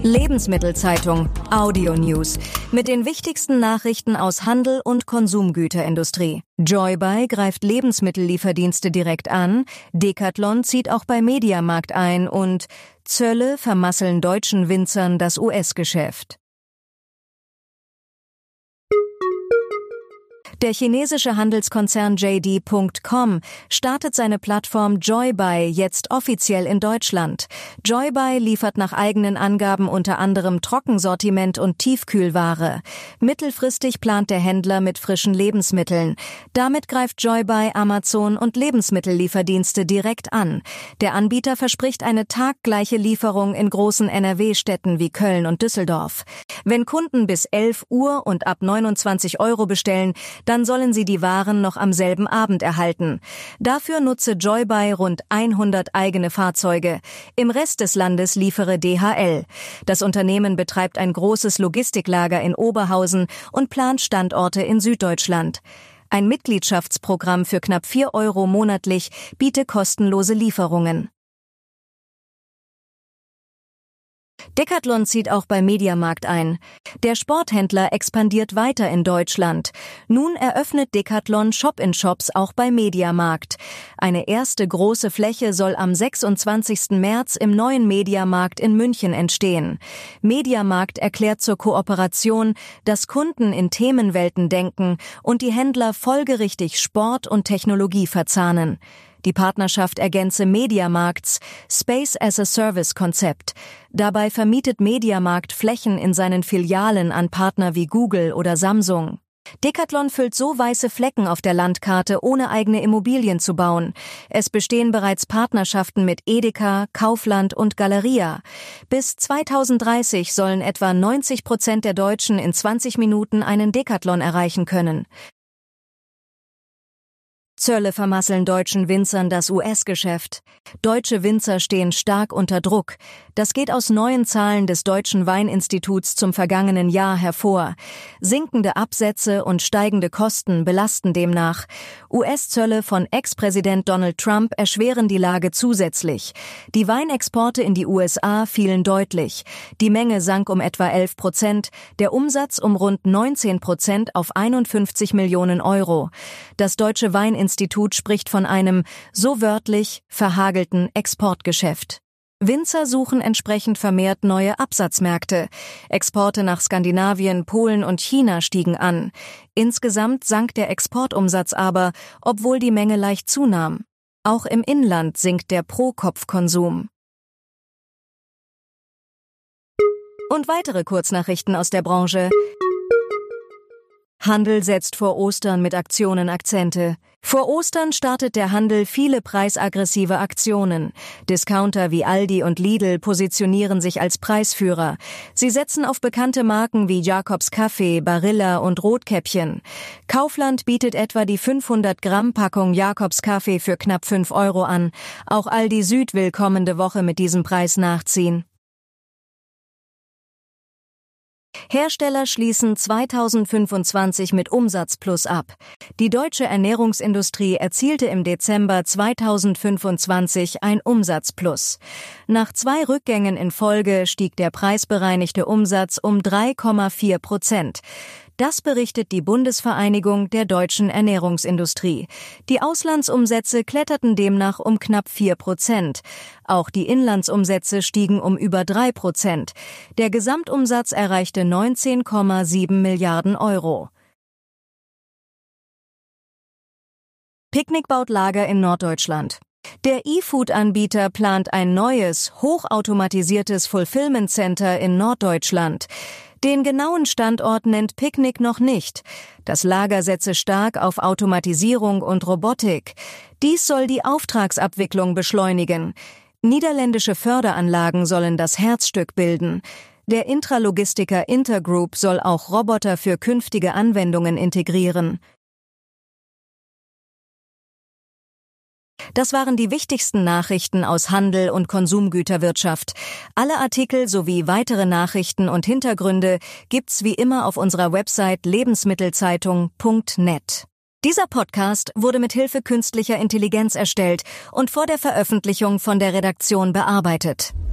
Lebensmittelzeitung Audio News mit den wichtigsten Nachrichten aus Handel und Konsumgüterindustrie. Joybuy greift Lebensmittellieferdienste direkt an, Decathlon zieht auch bei Mediamarkt ein und Zölle vermasseln deutschen Winzern das US-Geschäft. Der chinesische Handelskonzern JD.com startet seine Plattform Joybuy jetzt offiziell in Deutschland. Joybuy liefert nach eigenen Angaben unter anderem Trockensortiment und Tiefkühlware. Mittelfristig plant der Händler mit frischen Lebensmitteln. Damit greift Joybuy Amazon und Lebensmittellieferdienste direkt an. Der Anbieter verspricht eine taggleiche Lieferung in großen NRW-Städten wie Köln und Düsseldorf. Wenn Kunden bis 11 Uhr und ab 29 € bestellen, dann sollen sie die Waren noch am selben Abend erhalten. Dafür nutze Joybuy rund 100 eigene Fahrzeuge. Im Rest des Landes liefere DHL. Das Unternehmen betreibt ein großes Logistiklager in Oberhausen und plant Standorte in Süddeutschland. Ein Mitgliedschaftsprogramm für knapp 4 € monatlich bietet kostenlose Lieferungen. Decathlon zieht auch bei Mediamarkt ein. Der Sporthändler expandiert weiter in Deutschland. Nun eröffnet Decathlon Shop-in-Shops auch bei Mediamarkt. Eine erste große Fläche soll am 26. März im neuen Mediamarkt in München entstehen. Mediamarkt erklärt zur Kooperation, dass Kunden in Themenwelten denken und die Händler folgerichtig Sport und Technologie verzahnen. Die Partnerschaft ergänze Mediamarkts Space-as-a-Service-Konzept. Dabei vermietet Mediamarkt Flächen in seinen Filialen an Partner wie Google oder Samsung. Decathlon füllt so weiße Flecken auf der Landkarte, ohne eigene Immobilien zu bauen. Es bestehen bereits Partnerschaften mit Edeka, Kaufland und Galeria. Bis 2030 sollen etwa 90% der Deutschen in 20 Minuten einen Decathlon erreichen können. Zölle vermasseln deutschen Winzern das US-Geschäft. Deutsche Winzer stehen stark unter Druck. Das geht aus neuen Zahlen des Deutschen Weininstituts zum vergangenen Jahr hervor. Sinkende Absätze und steigende Kosten belasten demnach. US-Zölle von Ex-Präsident Donald Trump erschweren die Lage zusätzlich. Die Weinexporte in die USA fielen deutlich. Die Menge sank um etwa 11%, der Umsatz um rund 19% auf 51 Millionen €. Das Deutsche Weininstitut spricht von einem, so wörtlich, verhagelten Exportgeschäft. Winzer suchen entsprechend vermehrt neue Absatzmärkte. Exporte nach Skandinavien, Polen und China stiegen an. Insgesamt sank der Exportumsatz aber, obwohl die Menge leicht zunahm. Auch im Inland sinkt der Pro-Kopf-Konsum. Und weitere Kurznachrichten aus der Branche. Handel setzt vor Ostern mit Aktionen Akzente. Vor Ostern startet der Handel viele preisaggressive Aktionen. Discounter wie Aldi und Lidl positionieren sich als Preisführer. Sie setzen auf bekannte Marken wie Jacobs Kaffee, Barilla und Rotkäppchen. Kaufland bietet etwa die 500-Gramm-Packung Jacobs Kaffee für knapp 5 € an. Auch Aldi Süd will kommende Woche mit diesem Preis nachziehen. Hersteller schließen 2025 mit Umsatzplus ab. Die deutsche Ernährungsindustrie erzielte im Dezember 2025 ein Umsatzplus. Nach 2 Rückgängen in Folge stieg der preisbereinigte Umsatz um 3,4%. Das berichtet die Bundesvereinigung der deutschen Ernährungsindustrie. Die Auslandsumsätze kletterten demnach um knapp 4%. Auch die Inlandsumsätze stiegen um über 3%. Der Gesamtumsatz erreichte 19,7 Milliarden €. Picknick baut Lager in Norddeutschland. Der E-Food-Anbieter plant ein neues, hochautomatisiertes Fulfillment Center in Norddeutschland. Den genauen Standort nennt Picknick noch nicht. Das Lager setze stark auf Automatisierung und Robotik. Dies soll die Auftragsabwicklung beschleunigen. Niederländische Förderanlagen sollen das Herzstück bilden. Der Intralogistiker Intergroup soll auch Roboter für künftige Anwendungen integrieren. Das waren die wichtigsten Nachrichten aus Handel und Konsumgüterwirtschaft. Alle Artikel sowie weitere Nachrichten und Hintergründe gibt's wie immer auf unserer Website lebensmittelzeitung.net. Dieser Podcast wurde mit Hilfe künstlicher Intelligenz erstellt und vor der Veröffentlichung von der Redaktion bearbeitet.